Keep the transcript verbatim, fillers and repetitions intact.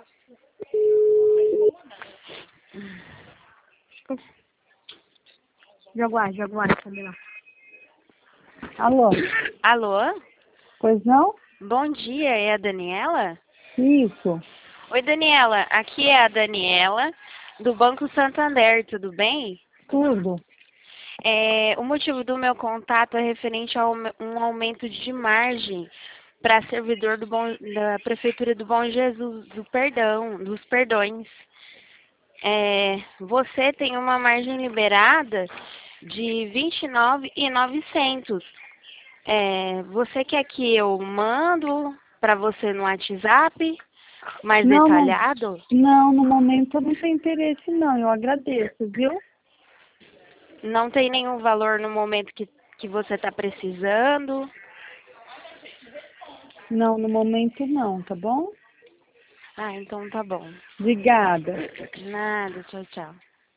Jaguar, Jaguar, cadê lá? Alô? Alô? Pois não? Bom dia, é a Daniela? Isso. Oi, Daniela, aqui é a Daniela, do Banco Santander, tudo bem? Tudo. É, o motivo do meu contato é referente a um aumento de margem para servidor do Bom, da Prefeitura do Bom Jesus, do perdão, dos perdões. É, você tem uma margem liberada de vinte e nove mil e novecentos. É, você quer que eu mando para você no WhatsApp, mais Não, não, detalhado? não, no momento eu não tenho interesse não, eu agradeço, viu? Não tem nenhum valor no momento que, que você está precisando? Não, no momento não, tá bom? Ah, então tá bom. Obrigada. Nada, tchau, tchau.